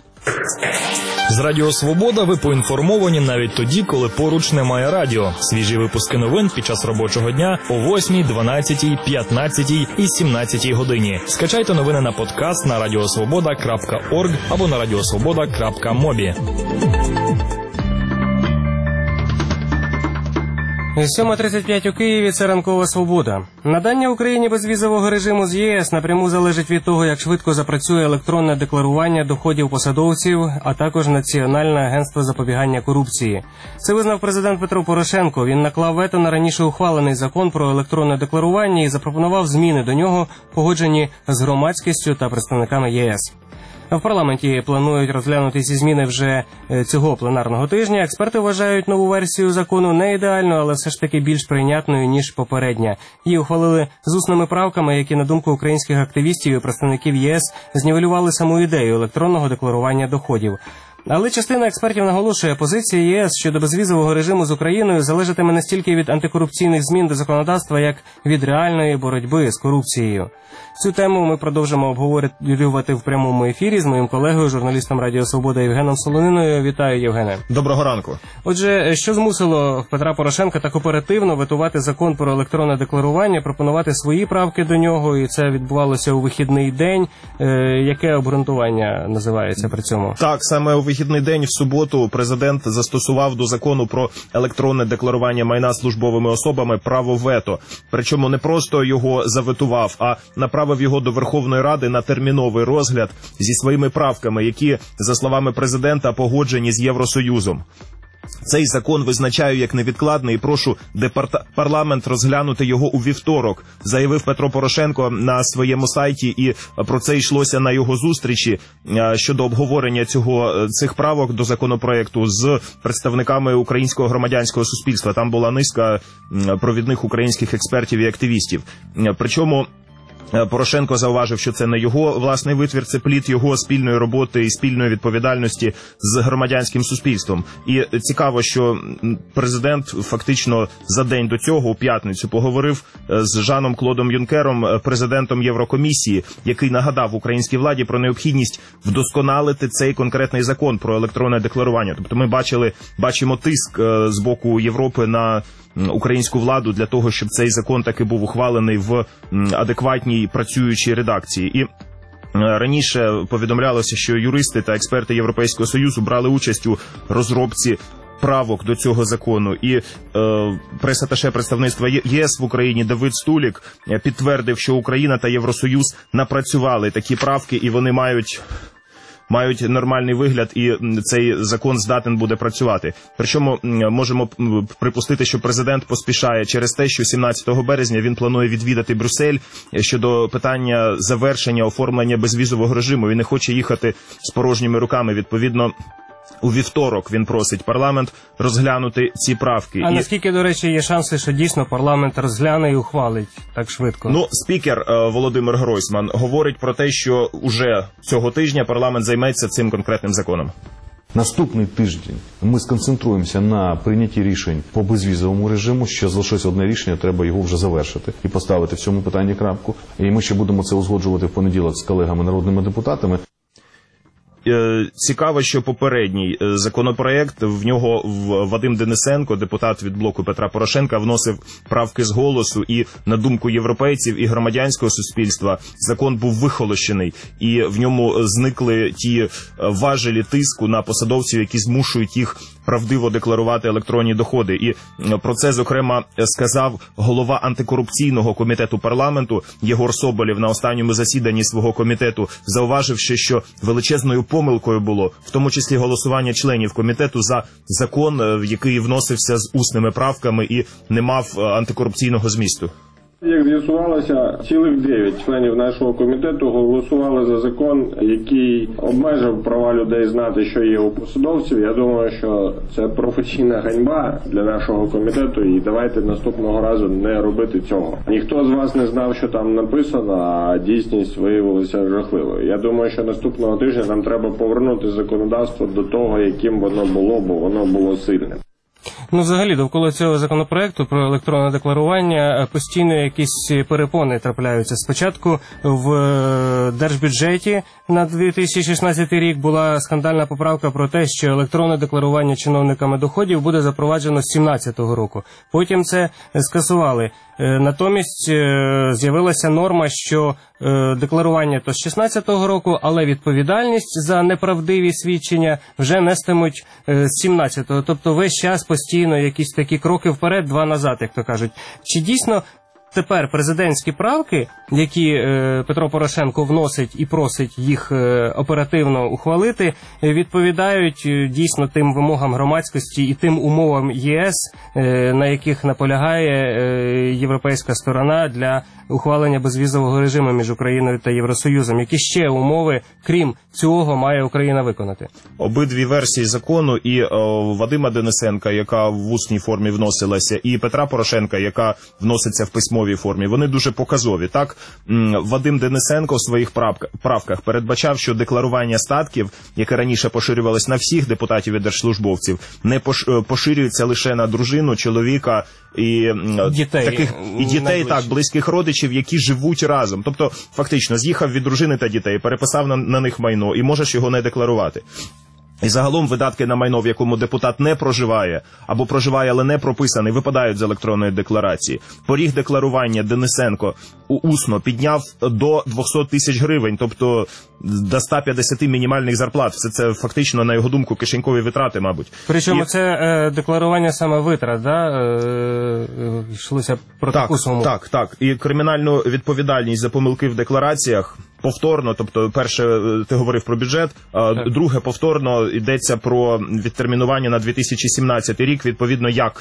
З Радіо Свобода ви поінформовані навіть тоді, коли поруч немає радіо. Свіжі випуски новин під час робочого дня о восьмій, дванадцятій, п'ятнадцятій і сімнадцятій годині. Скачайте новини на подкаст на радіосвобода крапка орг або на радіосвобода крапка мобі. сьома тридцять п'ять у Києві – це ранкова свобода. Надання Україні безвізового режиму з Є Ес напряму залежить від того, як швидко запрацює електронне декларування доходів посадовців, а також Національне агентство запобігання корупції. Це визнав президент Петро Порошенко. Він наклав вето на раніше ухвалений закон про електронне декларування і запропонував зміни до нього, погоджені з громадськістю та представниками Є Ес. В парламенті планують розглянути ці зміни вже цього пленарного тижня. Експерти вважають нову версію закону не ідеальною, але все ж таки більш прийнятною, ніж попередня. Її ухвалили з усними правками, які, на думку українських активістів і представників Є Ес, знівелювали саму ідею електронного декларування доходів. Але частина експертів наголошує, позиція Є Ес щодо безвізового режиму з Україною залежатиме не стільки від антикорупційних змін до законодавства, як від реальної боротьби з корупцією. Цю тему ми продовжимо обговорювати в прямому ефірі з моїм колегою, журналістом Радіо Свобода Євгеном Солониною. Вітаю, Євгене. Доброго ранку. Отже, що змусило Петра Порошенка так оперативно ветувати закон про електронне декларування, пропонувати свої правки до нього, і це відбувалося у вихідний день. Е, яке обґрунтування називається при цьому? Так, саме у вихідний день в суботу президент застосував до закону про електронне декларування майна службовими особами право вето. Причому не просто його заветував, а направив його до Верховної Ради на терміновий розгляд зі своїми правками, які, за словами президента, погоджені з Євросоюзом. Цей закон визначаю як невідкладний і прошу департа... парламент розглянути його у вівторок, заявив Петро Порошенко на своєму сайті, і про це йшлося на його зустрічі щодо обговорення цього цих правок до законопроекту з представниками українського громадянського суспільства. Там була низка провідних українських експертів і активістів. Причому Порошенко зауважив, що це не його власний витвір, це плід його спільної роботи і спільної відповідальності з громадянським суспільством. І цікаво, що президент фактично за день до цього, у п'ятницю, поговорив з Жаном Клодом Юнкером, президентом Єврокомісії, який нагадав українській владі про необхідність вдосконалити цей конкретний закон про електронне декларування. Тобто ми бачили, бачимо тиск з боку Європи на українську владу для того, щоб цей закон таки був ухвалений в адекватній працюючій редакції. І раніше повідомлялося, що юристи та експерти Європейського Союзу брали участь у розробці правок до цього закону. І е, прес-аташе представництва ЄС в Україні Давид Стулік підтвердив, що Україна та Євросоюз напрацювали такі правки, і вони мають... мають нормальний вигляд, і цей закон здатен буде працювати. Причому можемо припустити, що президент поспішає через те, що сімнадцятого березня він планує відвідати Брюссель щодо питання завершення оформлення безвізового режиму. Він не хоче їхати з порожніми руками. Відповідно, у вівторок він просить парламент розглянути ці правки. А і... наскільки, до речі, є шанси, що дійсно парламент розгляне і ухвалить так швидко? Ну, спікер е, Володимир Гройсман говорить про те, що уже цього тижня парламент займеться цим конкретним законом. Наступний тиждень ми сконцентруємося на прийнятті рішень по безвізовому режиму. Ще залишилось одне рішення, треба його вже завершити і поставити в цьому питанні крапку. І ми ще будемо це узгоджувати в понеділок з колегами народними депутатами. Цікаво, що попередній законопроект, в нього Вадим Денисенко, депутат від блоку Петра Порошенка, вносив правки з голосу, і на думку європейців і громадянського суспільства закон був вихолощений, і в ньому зникли ті важелі тиску на посадовців, які змушують їх правдиво декларувати електронні доходи. І про це, зокрема, сказав голова антикорупційного комітету парламенту Єгор Соболєв на останньому засіданні свого комітету, зауваживши, що величезною помилкою було, в тому числі голосування членів комітету за закон, який вносився з усними правками і не мав антикорупційного змісту. Як з'ясувалося, цілих дев'ять членів нашого комітету голосували за закон, який обмежив права людей знати, що є у посадовців. Я думаю, що це професійна ганьба для нашого комітету, і давайте наступного разу не робити цього. Ніхто з вас не знав, що там написано, а дійсність виявилася жахливою. Я думаю, що наступного тижня нам треба повернути законодавство до того, яким воно було, бо воно було сильним. Ну, взагалі, довкола цього законопроекту про електронне декларування постійно якісь перепони трапляються. Спочатку в держбюджеті на дві тисячі шістнадцятий рік була скандальна поправка про те, що електронне декларування чиновниками доходів буде запроваджено з сімнадцятого року. Потім це скасували. Натомість з'явилася норма, що декларування то з шістнадцятого року, але відповідальність за неправдиві свідчення вже нестимуть з сімнадцятого. Тобто весь час постійно якісь такі кроки вперед, два назад, як то кажуть. Чи дійсно тепер президентські правки, які е, Петро Порошенко вносить і просить їх е, оперативно ухвалити, відповідають е, дійсно тим вимогам громадськості і тим умовам ЄС, е, на яких наполягає е, європейська сторона для ухвалення безвізового режиму між Україною та Євросоюзом? Які ще умови, крім цього, має Україна виконати? Обидві версії закону, і о, Вадима Денисенка, яка в усній формі вносилася, і Петра Порошенка, яка вноситься в письмовій формі, вони дуже показові. Так, Вадим Денисенко в своїх правках передбачав, що декларування статків, яке раніше поширювалось на всіх депутатів і держслужбовців, не поширюється лише на дружину, чоловіка і дітей, таких і дітей, так, близьких родичів, які живуть разом. Тобто, фактично, з'їхав від дружини та дітей, переписав на, на них майно і можеш його не декларувати. І загалом видатки на майно, в якому депутат не проживає, або проживає, але не прописаний, випадають з електронної декларації. Поріг декларування Денисенко усно підняв до двісті тисяч гривень, тобто до ста п'ятдесяти мінімальних зарплат. Все це фактично, на його думку, кишенькові витрати, мабуть. Причому І... це е, декларування саме витрат, да? Е, йшлося про так, таку суму. Так, так. І кримінальну відповідальність за помилки в деклараціях повторно, тобто, перше, ти говорив про бюджет, а друге, повторно йдеться про відтермінування на дві тисячі сімнадцятий рік, відповідно, як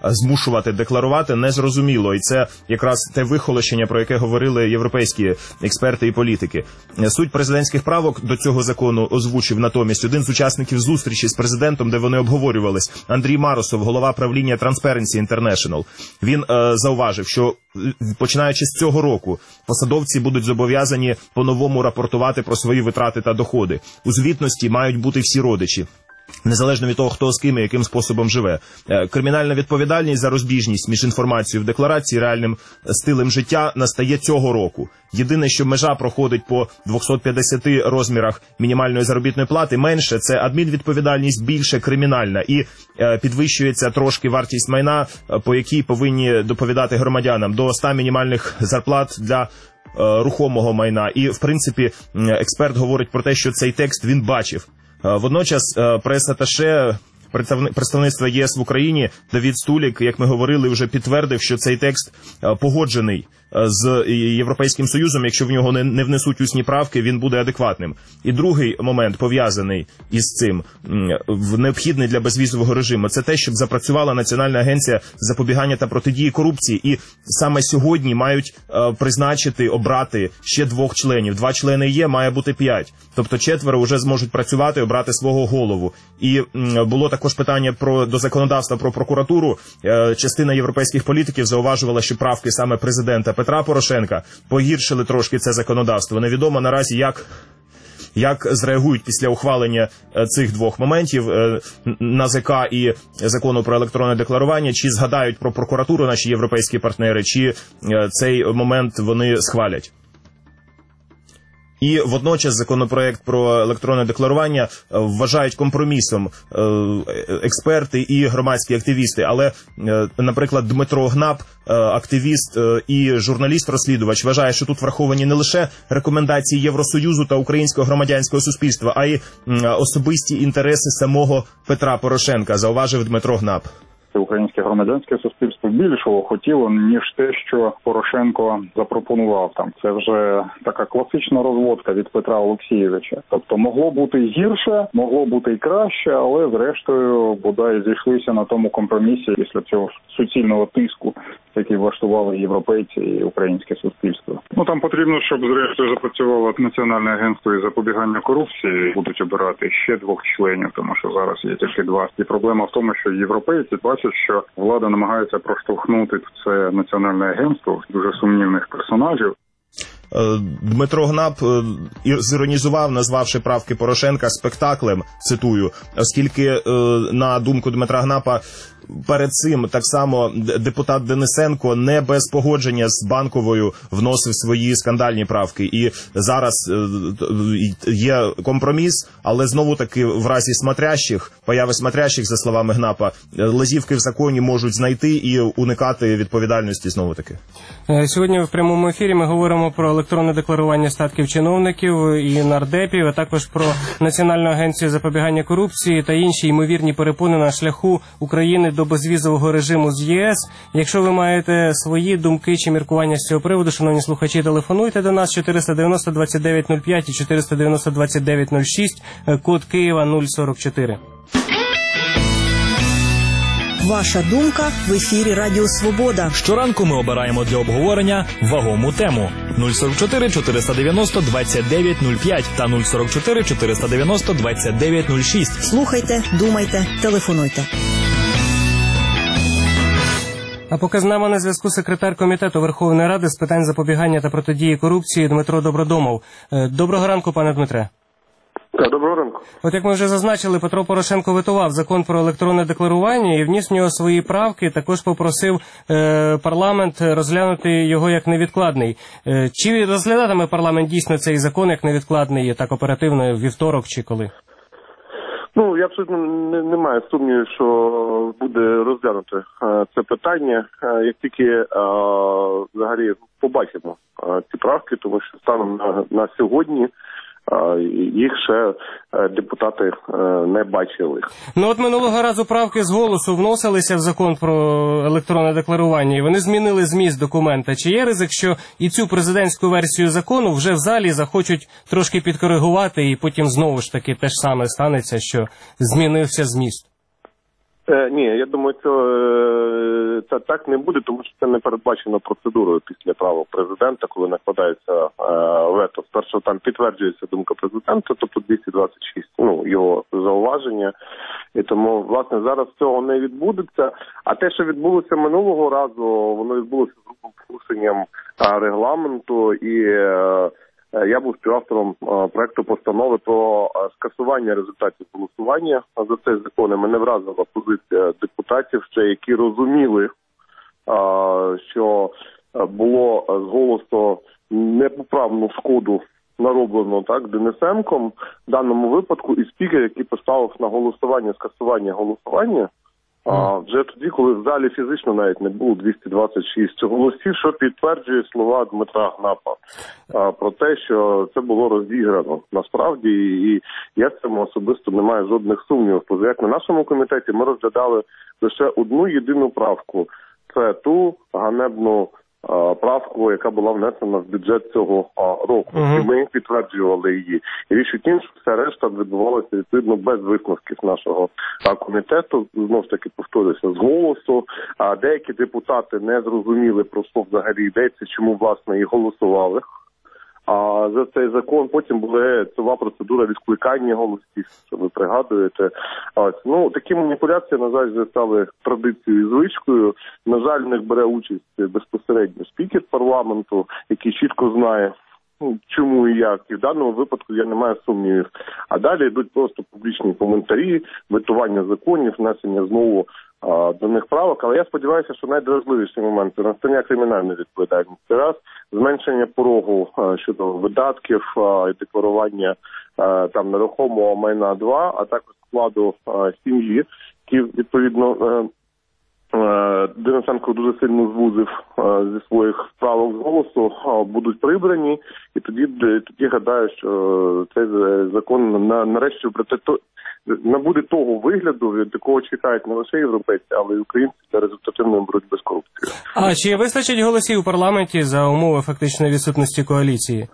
змушувати декларувати, незрозуміло. І це якраз те вихолощення, про яке говорили європейські експерти і політики. Суть президентських правок до цього закону озвучив натомість один з учасників зустрічі з президентом, де вони обговорювались. Андрій Маросов, голова правління Transparency International. Він е, зауважив, що починаючи з цього року посадовці будуть зобов'язані по-новому рапортувати про свої витрати та доходи. У звітності мають бути всі родичі, незалежно від того, хто з ким і яким способом живе. Кримінальна відповідальність за розбіжність між інформацією в декларації і реальним стилем життя настає цього року. Єдине, що межа проходить по двохсот п'ятдесяти розмірах мінімальної заробітної плати менше, це адмінвідповідальність більше кримінальна. І е, підвищується трошки вартість майна, по якій повинні доповідати громадянам, до ста мінімальних зарплат для рухомого майна. І, в принципі, експерт говорить про те, що цей текст він бачив. Водночас прес-аташе представництва ЄС в Україні Давід Стулік, як ми говорили, вже підтвердив, що цей текст погоджений з Європейським Союзом. Якщо в нього не внесуть усні правки, він буде адекватним. І другий момент, пов'язаний із цим, необхідний для безвізового режиму, це те, щоб запрацювала Національна агенція запобігання та протидії корупції. І саме сьогодні мають призначити, обрати ще двох членів. Два члени є, має бути п'ять. Тобто четверо вже зможуть працювати, обрати свого голову. І було також питання про, до законодавства про прокуратуру. Частина європейських політиків зауважувала, що правки саме президента Петра Порошенка погіршили трошки це законодавство. Невідомо наразі, як, як зреагують після ухвалення цих двох моментів НАЗК і закону про електронне декларування, чи згадають про прокуратуру наші європейські партнери, чи цей момент вони схвалять. І водночас законопроект про електронне декларування вважають компромісом експерти і громадські активісти. Але, наприклад, Дмитро Гнап, активіст і журналіст-розслідувач, вважає, що тут враховані не лише рекомендації Євросоюзу та українського громадянського суспільства, а й особисті інтереси самого Петра Порошенка, зауважив Дмитро Гнап. Українське громадянське суспільство більшого хотіло, ніж те, що Порошенко запропонував там. Це вже така класична розводка від Петра Олексійовича. Тобто могло бути і гірше, могло бути і краще, але зрештою бодай зійшлися на тому компромісі після цього суцільного тиску, який влаштували європейці і українське суспільство. Ну там потрібно, щоб зрештою запрацювало Національне агентство із запобігання корупції, будуть обирати ще двох членів, тому що зараз є тільки два. І проблема в тому, що європейці бачать, що влада намагається проштовхнути в це Національне агентство дуже сумнівних персонажів. Дмитро Гнап зіронізував, назвавши правки Порошенка спектаклем, цитую, оскільки, на думку Дмитра Гнапа, перед цим так само депутат Денисенко не без погодження з Банковою вносив свої скандальні правки. І зараз є компроміс, але знову-таки в разі смотрящих, появи смотрящих, за словами Гнапа, лазівки в законі можуть знайти і уникати відповідальності знову-таки. Сьогодні в прямому ефірі ми говоримо про електронне декларування статків чиновників і нардепів, а також про Національну агенцію запобігання корупції та інші ймовірні перепони на шляху України до безвізового режиму з ЄС. Якщо ви маєте свої думки чи міркування з цього приводу, шановні слухачі, телефонуйте до нас чотириста дев'яносто двадцять дев'ять нуль п'ять і чотириста дев'яносто двадцять дев'ять нуль шість, код Києва нуль сорок чотири. Ваша думка в ефірі Радіо Свобода. Щоранку ми обираємо для обговорення вагому тему. нуль сорок чотири чотириста дев'яносто двадцять дев'ять нуль п'ять та нуль сорок чотири чотириста дев'яносто двадцять дев'ять нуль шість. Слухайте, думайте, телефонуйте. А поки з нами на зв'язку секретар Комітету Верховної Ради з питань запобігання та протидії корупції Дмитро Добродомов. Доброго ранку, пане Дмитре. Так, доброго ранку. От як ми вже зазначили, Петро Порошенко ветував закон про електронне декларування і вніс в нього свої правки, також попросив е, парламент розглянути його як невідкладний. Е, чи розглядатиме парламент дійсно цей закон як невідкладний, так оперативно, вівторок чи коли? Ну, я абсолютно не, не маю сумнівів, що буде розглянути е, це питання, е, як тільки е, взагалі побачимо е, ці правки, тому що станом на, на сьогодні їх ще депутати не бачили. Ну от минулого разу правки з голосу вносилися в закон про електронне декларування, і вони змінили зміст документа. Чи є ризик, що і цю президентську версію закону вже в залі захочуть трошки підкоригувати, і потім знову ж таки те ж саме станеться, що змінився зміст? Е, ні, я думаю, що е, це так не буде, тому що це не передбачено процедурою після правок президента, коли накладається е, вето. Спершу там підтверджується думка президента, тобто двісті двадцять шість, ну, його зауваження. І тому, власне, зараз цього не відбудеться. А те, що відбулося минулого разу, воно відбулося з грубим порушенням е, регламенту і е, я був співавтором проекту постанови про скасування результатів голосування за цей закон. Мене вразила позиція депутатів, ще які розуміли, що було з голосу непоправну шкоду нароблено так Денисенком в даному випадку, і спікер, який поставив на голосування скасування голосування, А вже тоді, коли в залі фізично навіть не було двісті двадцять шість голосів, що підтверджує слова Дмитра Гнапа а, про те, що це було розіграно насправді, і я в цьому особисто не маю жодних сумнівів. Бо як на нашому комітеті ми розглядали лише одну єдину правку – це ту ганебну а, правку, яка була внесена в бюджет цього а, року. Uh-huh. І ми підтверджували її. І річ у тім, що вся решта відбувалася відповідно без висновків нашого а, комітету. Знову ж таки повторюся, з голосу. А деякі депутати не зрозуміли, про що взагалі йдеться, чому власне і голосували. А за цей закон потім була ціла процедура відкликання голосів, що ви пригадуєте. Ось, ну, такі маніпуляції, на жаль, вже стали традицією і звичкою. На жаль, в них бере участь безпосередньо спікер парламенту, який чітко знає, ну, чому і як. І в даному випадку я не маю сумнівів. А далі йдуть просто публічні коментарі, ветування законів, внесення знову а, до них правок. Але я сподіваюся, що найважливіші моменти – настання кримінальної відповідальності. Раз, зменшення порогу а, щодо видатків а, і декларування а, там нерухомого майна. Два, а також складу а, сім'ї, які, відповідно, а, Денисенко дуже сильно звузив а, зі своїх правок з голосу, а, будуть прибрані, і тоді, тоді гадаю, що цей закон на, нарешті набуде того вигляду, від якого чекають не лише європейці, але й українці для результативної боротьби з корупцією. А чи вистачить голосів у парламенті за умови фактичної відсутності коаліції?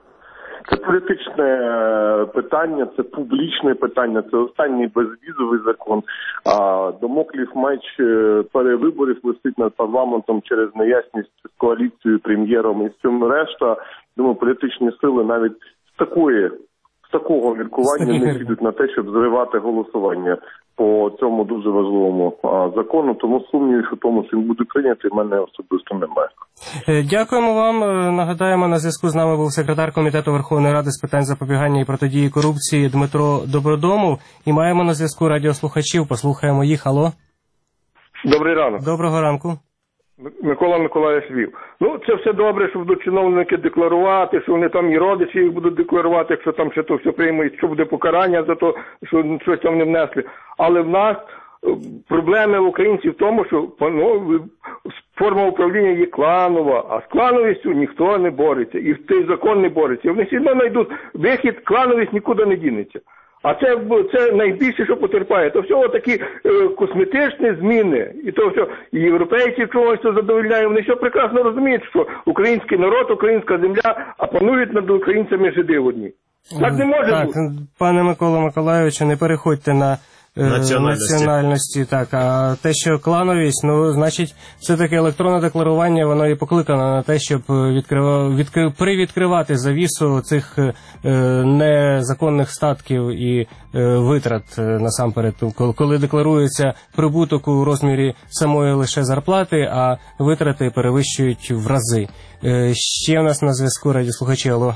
Це політичне питання, це публічне питання, це останній безвізовий закон. А Дамоклів меч перевиборів висить над парламентом через неясність з коаліцією, прем'єром і з цим решта. Думаю, політичні сили навіть з такої, з такого міркування не підуть на те, щоб зривати голосування по цьому дуже важливому а, закону, тому сумнівів у тому, що він буде прийнятий, в мене особисто немає. Дякуємо вам. Нагадаємо, на зв'язку з нами був секретар Комітету Верховної Ради з питань запобігання і протидії корупції Дмитро Добродомов. І маємо на зв'язку радіослухачів. Послухаємо їх. Алло. Добрий ранок. Доброго ранку. Микола Миколаївич Львів. Ну, це все добре, що будуть чиновники декларувати, що вони там і родичі їх будуть декларувати, якщо там ще то все приймуть, що буде покарання за те, що щось там не внесли. Але в нас проблеми українців в тому, що ну, форма управління є кланова, а з клановістю ніхто не бореться, і цей закон не бореться. Вони всі одно знайдуть вихід, клановість нікуди не дінеться. А це, це найбільше, що потерпає. То всього такі е, косметичні зміни. І то все, і європейці в чомусь це задовольняє. Вони все прекрасно розуміють, що український народ, українська земля, а панують над українцями жиди одні. Так не може так, бути. Пане Микола Миколайовичу, не переходьте на Національності. національності, так, а те, що клановість, ну, значить, все-таки електронне декларування, воно і покликано на те, щоб відкрив... відкрив... привідкривати завісу цих е, незаконних статків і е, витрат е, насамперед, коли декларується прибуток у розмірі самої лише зарплати, а витрати перевищують в рази. Е, ще у нас на зв'язку радіослухачі, алло.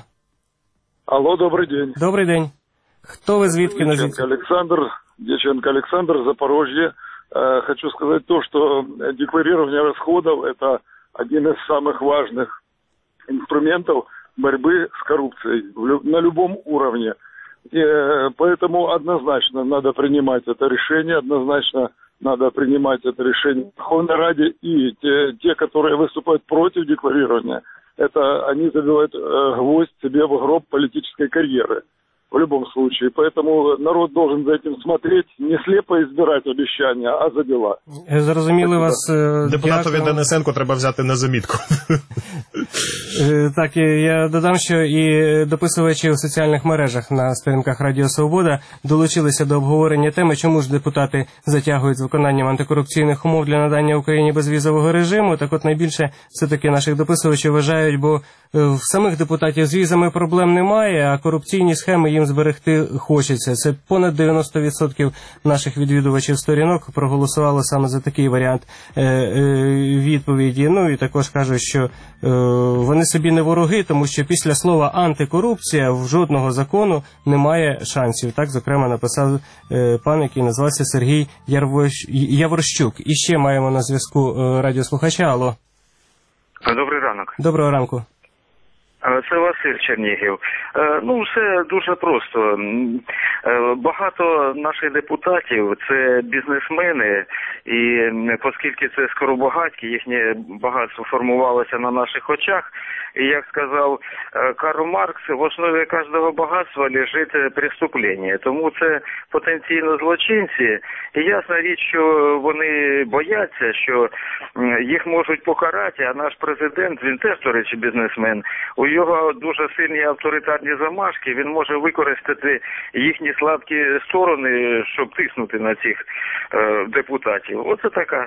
Алло, добрий день. Добрий день. Хто ви звідки? Дяченко Александр, Дяченко Александр, Запорожье. Э, хочу сказать то, что декларирование расходов – это один из самых важных инструментов борьбы с коррупцией на любом уровне. И, э, поэтому однозначно надо принимать это решение, однозначно надо принимать это решение в Верховной Раде. И те, те, которые выступают против декларирования, это они забивают э, гвоздь себе в гроб политической карьеры. В любом случае. Поэтому народ должен за этим смотреть, не слепо избирать обещания, а за дела. Зрозуміли вас. Депутатові Денисенко треба взяти на замітку. Так, я додам, що і дописувачі у соціальних мережах на сторінках Радіо Свобода долучилися до обговорення теми, чому ж депутати затягують з виконанням антикорупційних умов для надання Україні безвізового режиму. Так от найбільше все-таки наших дописувачів вважають, бо в самих депутатів з візами проблем немає, а корупційні схеми їм зберегти хочеться. Це понад дев'яносто відсотків наших відвідувачів сторінок проголосувало саме за такий варіант відповіді. Ну і також кажуть, що вони собі не вороги, тому що після слова «антикорупція» в жодного закону немає шансів. Так, зокрема, написав пан, який назвався Сергій Яворщук. І ще маємо на зв'язку радіослухача. Алло. Добрий ранок. Доброго ранку. Це Василь Чернігів. Ну, все дуже просто. Багато наших депутатів – це бізнесмени, і оскільки це скоробагатькі, їхнє багатство формувалося на наших очах, і, як сказав Карл Маркс, в основі кожного багатства лежить преступлення. Тому це потенційно злочинці, і ясна річ, що вони бояться, що їх можуть покарати, а наш президент, він теж, до речі, бізнесмен, у його дуже сильні авторитарні замашки, він може використати їхні слабкі сторони, щоб тиснути на цих е, депутатів. Оце така.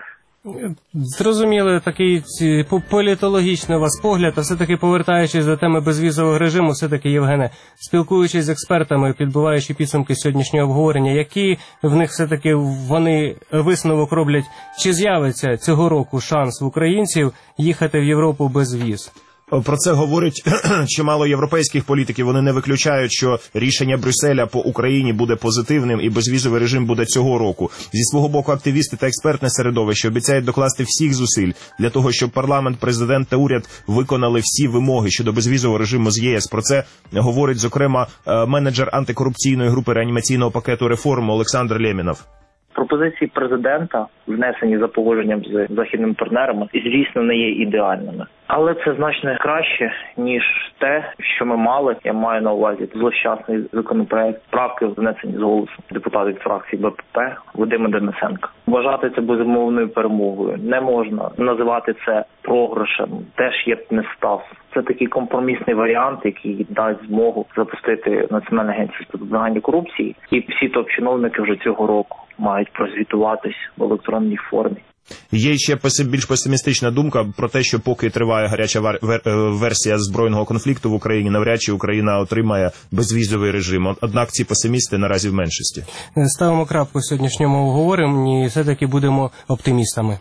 Зрозуміло, такий політологічний у вас погляд, а все-таки повертаючись до теми безвізового режиму, все-таки, Євгене, спілкуючись з експертами, підбиваючи підсумки сьогоднішнього обговорення, які в них все-таки вони висновок роблять, чи з'явиться цього року шанс в українців їхати в Європу без віз? Про це говорять чимало європейських політиків. Вони не виключають, що рішення Брюсселя по Україні буде позитивним і безвізовий режим буде цього року. Зі свого боку, активісти та експертне середовище обіцяють докласти всіх зусиль для того, щоб парламент, президент та уряд виконали всі вимоги щодо безвізового режиму з ЄС. Про це говорить, зокрема, менеджер антикорупційної групи реанімаційного пакету реформ Олександр Лємінов. Пропозиції президента, внесені за погодженням з західними партнерами, звісно, не є ідеальними. Але це значно краще, ніж те, що ми мали. Я маю на увазі злощасний законопроект, правки внесені з голосу депутатів фракції Б П П Вадима Денисенка. Вважати це безумовною перемогою не можна. Називати це програшем теж є нестав. Це такий компромісний варіант, який дасть змогу запустити Національне агентство з запобігання корупції. І всі топ-чиновники вже цього року мають прозвітуватись в електронній формі. Є ще більш песимістична думка про те, що поки триває гаряча версія збройного конфлікту в Україні, навряд чи Україна отримає безвізовий режим. Однак ці песимісти наразі в меншості. Ставимо крапку в сьогоднішньому обговоренні і все-таки будемо оптимістами.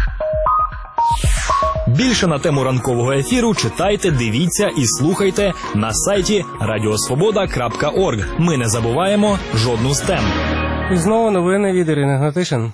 Більше на тему ранкового ефіру читайте, дивіться і слухайте на сайті радіосвобода крапка орг. Ми не забуваємо жодну з тем. І знову новини від Ірини Гнатишин.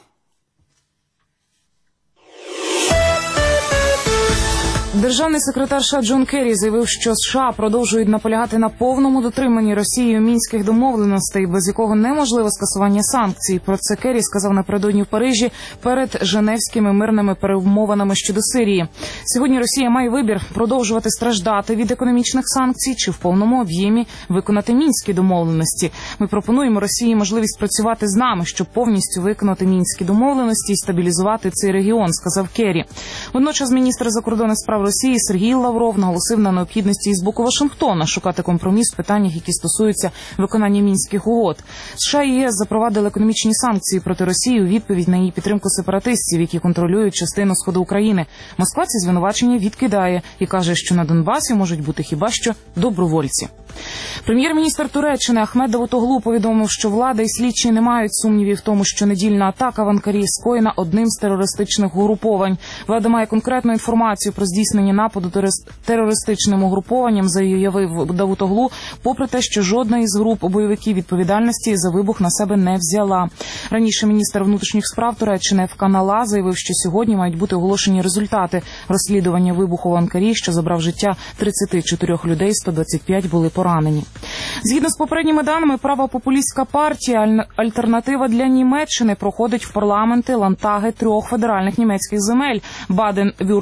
Державний секретар США Джон Керрі заявив, що США продовжують наполягати на повному дотриманні Росією мінських домовленостей, без якого неможливе скасування санкцій. Про це Керрі сказав напередодні в Парижі перед женевськими мирними перемовинами щодо Сирії. Сьогодні Росія має вибір – продовжувати страждати від економічних санкцій чи в повному об'ємі виконати мінські домовленості. Ми пропонуємо Росії можливість працювати з нами, щоб повністю виконати мінські домовленості і стабілізувати цей регіон, сказав Керрі. Водночас міністр закордонних справ Росії Сергій Лавров наголосив на необхідності із боку Вашингтона шукати компроміс в питаннях, які стосуються виконання мінських угод. США і ЄС запровадили економічні санкції проти Росії у відповідь на її підтримку сепаратистів, які контролюють частину сходу України. Москва ці звинувачення відкидає і каже, що на Донбасі можуть бути хіба що добровольці. Прем'єр-міністр Туреччини Ахмед Давутоглу повідомив, що влада і слідчі не мають сумнівів в тому, що недільна атака в Анкарі скоєна одним з терористичних угруповань. Влада має конкретну інформацію про здійснення нападу терористичним угрупованням, заявив Давутоглу, попри те, що жодна із груп бойовиків відповідальності за вибух на себе не взяла. Раніше міністр внутрішніх справ Туреччини Ефкан Ала заявив, що сьогодні мають бути оголошені результати розслідування вибуху в Анкарі, що забрав життя тридцяти чотирьох людей, сто двадцять п'ять були поранені. Згідно з попередніми даними, правопопулістська партія «Альтернатива для Німеччини» проходить в парламенти ландтаги трьох федеральних німецьких земель –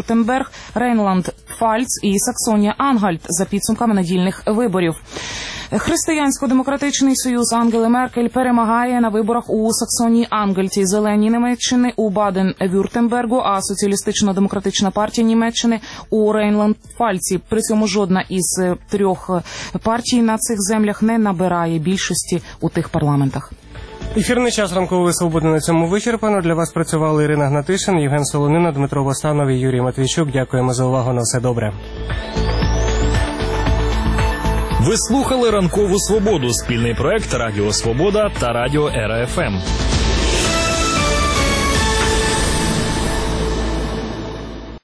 Баден-Вюртемберг, Рейнланд-Пфальц і Саксонія-Ангальт за підсумками недільних виборів. Християнсько-демократичний союз Ангели Меркель перемагає на виборах у Саксонії-Ангельті, Зелені Німеччини у Баден-Вюртембергу, а Соціалістично-демократична партія Німеччини у Рейнланд-Пфальці. При цьому жодна із трьох партій на цих землях не набирає більшості у тих парламентах. Ефірний час ранкової свободи на цьому вичерпано. Для вас працювали Ірина Гнатишин, Євген Солонина, Дмитро Востанов і Юрій Матвійчук. Дякуємо за увагу. На все добре. Ви слухали «Ранкову свободу» – спільний проект Радіо Свобода та Радіо Ера Еф Ем.